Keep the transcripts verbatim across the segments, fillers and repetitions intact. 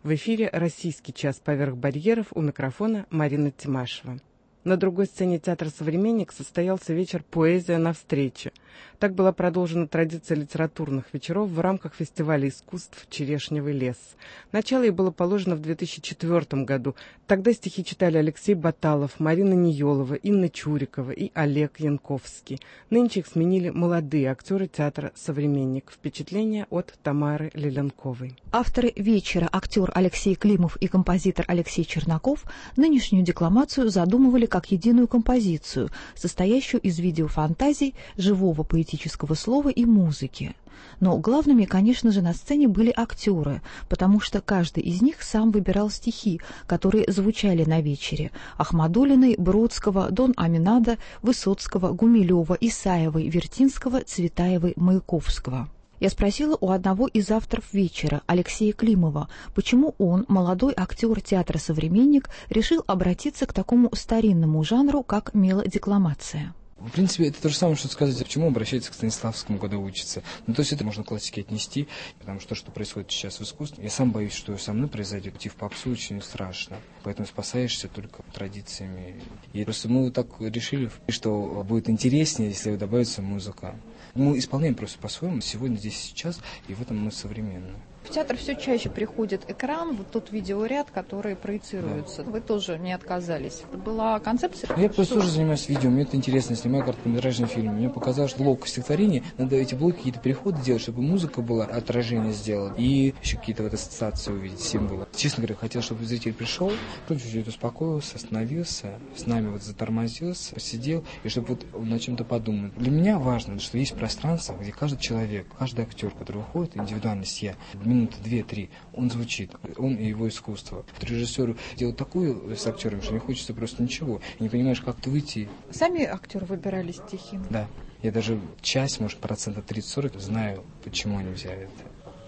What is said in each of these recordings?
В эфире «Российский час поверх барьеров», у микрофона Марина Тимашева. На другой сцене театра «Современник» состоялся вечер «Поэзия на встрече». Так была продолжена традиция литературных вечеров в рамках фестиваля искусств «Черешневый лес». Начало ей было положено в две тысячи четвёртом году. Тогда стихи читали Алексей Баталов, Марина Ниелова, Инна Чурикова и Олег Янковский. Нынче их сменили молодые актеры театра «Современник». Впечатления от Тамары Леленковой. Авторы вечера, актер Алексей Климов и композитор Алексей Чернаков, нынешнюю декламацию задумывали как единую композицию, состоящую из видеофантазий, живого поэтического слова и музыки. Но главными, конечно же, на сцене были актеры, потому что каждый из них сам выбирал стихи, которые звучали на вечере: Ахмадулиной, Бродского, Дон Аминада, Высоцкого, Гумилева, Исаевой, Вертинского, Цветаевой, Маяковского. Я спросила у одного из авторов вечера, Алексея Климова, почему он, молодой актер театра «Современник», решил обратиться к такому старинному жанру, как мелодекламация. В принципе, это то же самое, что сказать, почему обращается к Станиславскому, когда учится. Ну, то есть это можно к классике отнести, потому что то, что происходит сейчас в искусстве, я сам боюсь, что со мной произойдет. Идти в попсу очень страшно, поэтому спасаешься только традициями. И просто мы вот так решили, что будет интереснее, если добавится музыка. Мы исполняем просто по-своему, сегодня, здесь, сейчас, и в этом мы современны. В театр все чаще приходит экран, вот тот видеоряд, который проецируется. Да. Вы тоже не отказались. Это была концепция? Я просто тоже занимаюсь видео, мне это интересно, снимаю короткометражные фильмы. Мне показалось, что блок стихотворения, надо эти блоки, какие-то переходы делать, чтобы музыка была, отражение сделать, и еще какие-то вот ассоциации увидеть, символы. Честно говоря, хотел, чтобы зритель пришел, чуть-чуть успокоился, остановился, с нами вот затормозился, посидел, и чтобы вот он о чем-то подумал. Для меня важно, что есть пространство, где каждый человек, каждый актер, который выходит, индивидуальность я, минуты две-три, он звучит, он и его искусство. Режиссер делает такую с актером, что не хочется просто ничего, и не понимаешь, как ты выйти. Сами актеры выбирали стихи? Да. Я даже часть, может, процентов тридцать-сорок знаю, почему они взяли это.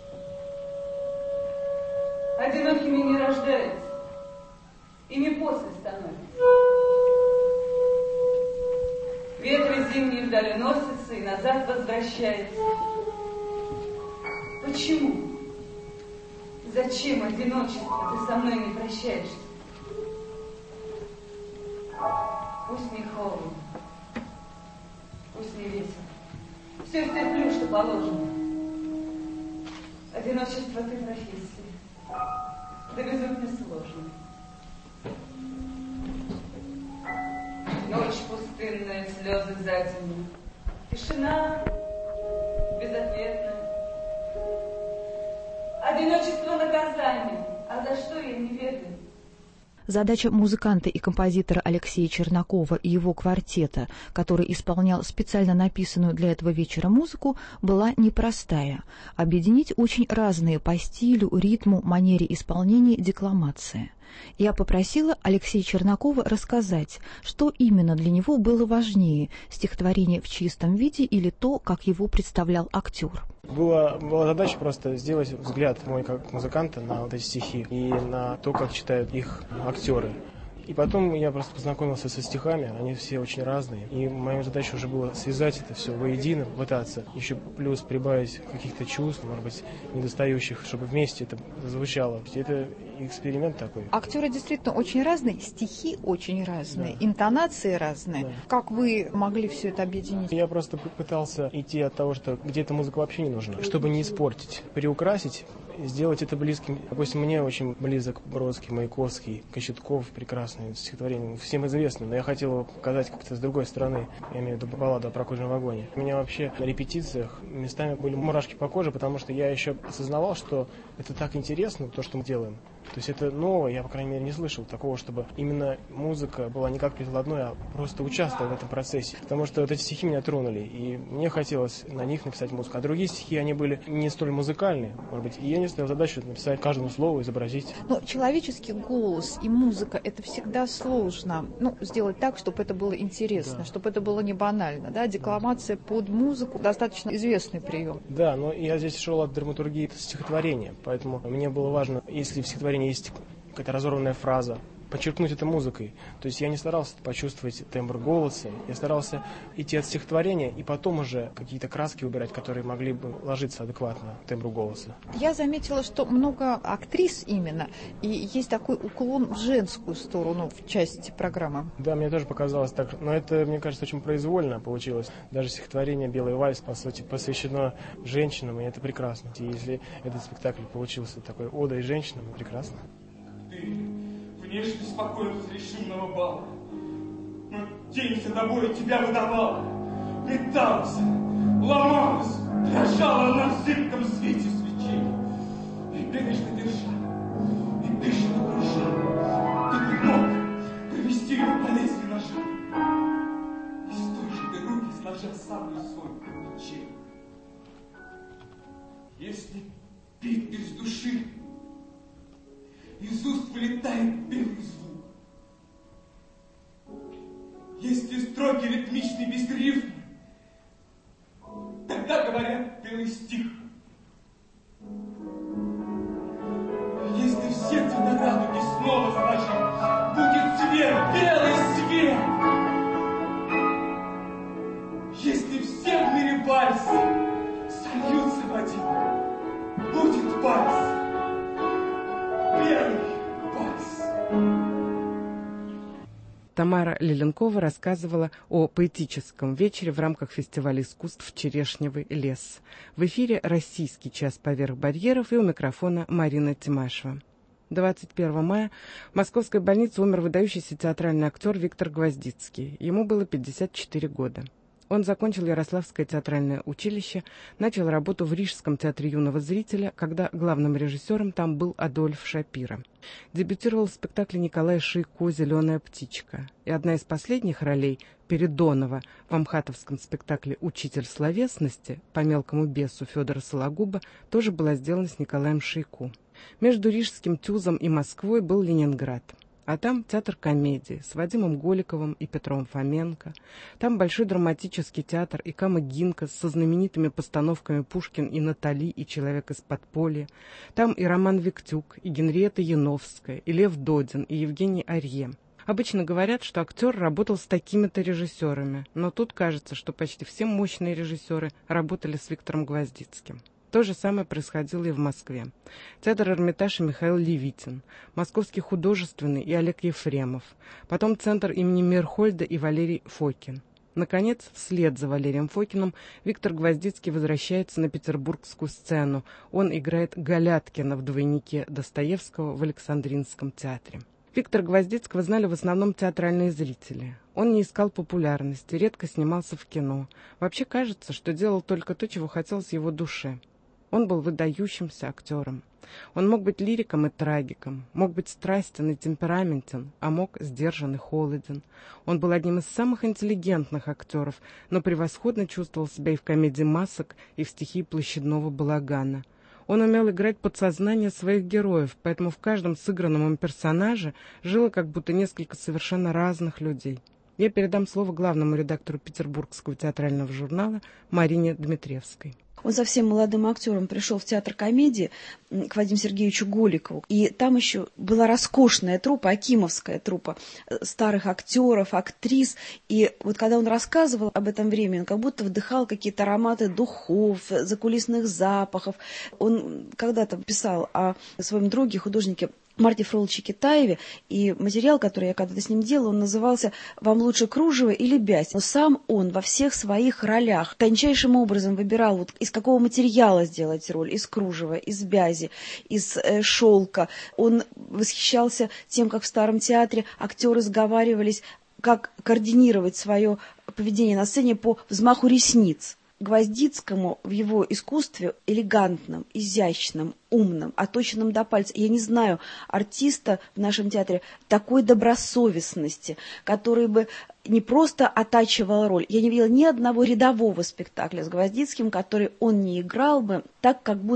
Одинокими не рождаются, ими после становятся. Ветры зимние вдали носятся и назад возвращаются. Почему? Зачем одиночество? Ты со мной не прощаешься. Пусть не холодно, пусть не весело. Все стерплю, что положено. Одиночество ты профессия. Да безумно сложно. Ночь пустынная, слезы затемны. Тишина безответная. Одиночество наказание, а за что я не ведаю. Задача музыканта и композитора Алексея Чернакова и его квартета, который исполнял специально написанную для этого вечера музыку, была непростая – объединить очень разные по стилю, ритму, манере исполнения декламации. Я попросила Алексея Чернакова рассказать, что именно для него было важнее – стихотворение в чистом виде или то, как его представлял актер. Была, была задача просто сделать взгляд мой как музыканта на вот эти стихи и на то, как читают их актеры. И потом я просто познакомился со стихами, они все очень разные. И моя задача уже была связать это все воедино, пытаться еще плюс прибавить каких-то чувств, может быть, недостающих, чтобы вместе это звучало. Это эксперимент такой. Актеры действительно очень разные, стихи очень разные, да. Интонации разные. Да. Как вы могли все это объединить? Я просто пытался идти от того, что где-то музыка вообще не нужна, чтобы не испортить, приукрасить, сделать это близким. Допустим, мне очень близок Бродский, Маяковский, Кочетков, прекрасное стихотворение, всем известно, но я хотел его показать как-то с другой стороны. Я имею в виду балладу о прокуренном вагоне. У меня вообще на репетициях местами были мурашки по коже, потому что я еще осознавал, что это так интересно, то, что мы делаем. То есть это новое, я, по крайней мере, не слышал такого, чтобы именно музыка была не как прикладной, а просто участвовала в этом процессе. Потому что вот эти стихи меня тронули, и мне хотелось на них написать музыку. А другие стихи, они были не столь музыкальные, может быть, и я не ставил задачу написать каждому слову, изобразить. Но человеческий голос и музыка, это всегда сложно. Ну, сделать так, чтобы это было интересно, да. Чтобы это было не банально. Да? Декламация под музыку достаточно известный прием. Да, но я здесь шел от драматургии стихотворения, поэтому мне было важно, если в стихотворении есть какая-то разорванная фраза, подчеркнуть это музыкой. То есть я не старался почувствовать тембр голоса, я старался идти от стихотворения и потом уже какие-то краски выбирать, которые могли бы ложиться адекватно тембру голоса. Я заметила, что много актрис именно, и есть такой уклон в женскую сторону в части программы. Да, мне тоже показалось так, но это, мне кажется, очень произвольно получилось. Даже стихотворение «Белый вальс», по сути, посвящено женщинам, и это прекрасно. И если этот спектакль получился такой одой женщинам, прекрасно. Ты внешне спокойно разрешил на бала, но тень за тобой тебя выдавала, металась, ломалась, дрожала на зыбком свете свечей. И бегаешь на держа, и дышишь на душа, ты не мог провести его по лезвию ножа. И стой же ты руки, сложа саблю свою мечей. Если пить без души, из уст вылетает белый звук. Если строки ритмичны без рифма, тогда говорят белый стих. Если в сердце на радуге снова сложить, будет свет, белый свет. Если все в мире вальсы сольются в один, будет вальс. Тамара Леленкова рассказывала о поэтическом вечере в рамках фестиваля искусств «Черешневый лес». В эфире «Российский час поверх барьеров», и у микрофона Марина Тимашева. двадцать первого мая в Московской больнице умер выдающийся театральный актер Виктор Гвоздицкий. Ему было пятьдесят четыре года. Он закончил Ярославское театральное училище, начал работу в Рижском театре юного зрителя, когда главным режиссером там был Адольф Шапира. Дебютировал в спектакле Николая Шейко «Зеленая птичка». И одна из последних ролей Передонова в амхатовском спектакле «Учитель словесности» по мелкому бесу Федора Сологуба тоже была сделана с Николаем Шейко. Между Рижским Тюзом и Москвой был Ленинград. А там театр комедии с Вадимом Голиковым и Петром Фоменко. Там Большой драматический театр и Кама Гинка со знаменитыми постановками «Пушкин и Натали» и «Человек из подполья». Там и Роман Виктюк, и Генриетта Яновская, и Лев Додин, и Евгений Арье. Обычно говорят, что актер работал с такими-то режиссерами, но тут кажется, что почти все мощные режиссеры работали с Виктором Гвоздицким. То же самое происходило и в Москве. Театр Эрмитаж и Михаил Левитин, Московский художественный и Олег Ефремов, потом Центр имени Мейерхольда и Валерий Фокин. Наконец, вслед за Валерием Фокиным, Виктор Гвоздицкий возвращается на петербургскую сцену. Он играет Галяткина в «Двойнике» Достоевского в Александринском театре. Виктора Гвоздицкого знали в основном театральные зрители. Он не искал популярности, редко снимался в кино. Вообще кажется, что делал только то, чего хотелось его душе. Он был выдающимся актером. Он мог быть лириком и трагиком, мог быть страстен и темпераментен, а мог сдержан и холоден. Он был одним из самых интеллигентных актеров, но превосходно чувствовал себя и в комедии «Масок», и в «Стихии площадного балагана». Он умел играть подсознание своих героев, поэтому в каждом сыгранном им персонаже жило как будто несколько совершенно разных людей. Я передам слово главному редактору Петербургского театрального журнала Марине Дмитриевской. Он совсем молодым актером пришел в театр комедии к Вадиму Сергеевичу Голикову. И там еще была роскошная труппа, акимовская труппа старых актеров, актрис. И вот когда он рассказывал об этом времени, он как будто вдыхал какие-то ароматы духов, закулисных запахов. Он когда-то писал о своем друге, художнике Марте Фроловиче Китаеве, и материал, который я когда-то с ним делала, он назывался «Вам лучше кружево или бязь?». Но сам он во всех своих ролях тончайшим образом выбирал, вот из какого материала сделать роль, из кружева, из бязи, из э, шелка. Он восхищался тем, как в Старом театре актеры сговаривались, как координировать свое поведение на сцене по взмаху ресниц. Гвоздицкому в его искусстве элегантном, изящном, умном, оточенном до пальца. Я не знаю артиста в нашем театре такой добросовестности, который бы не просто оттачивал роль. Я не видела ни одного рядового спектакля с Гвоздицким, который он не играл бы так, как будто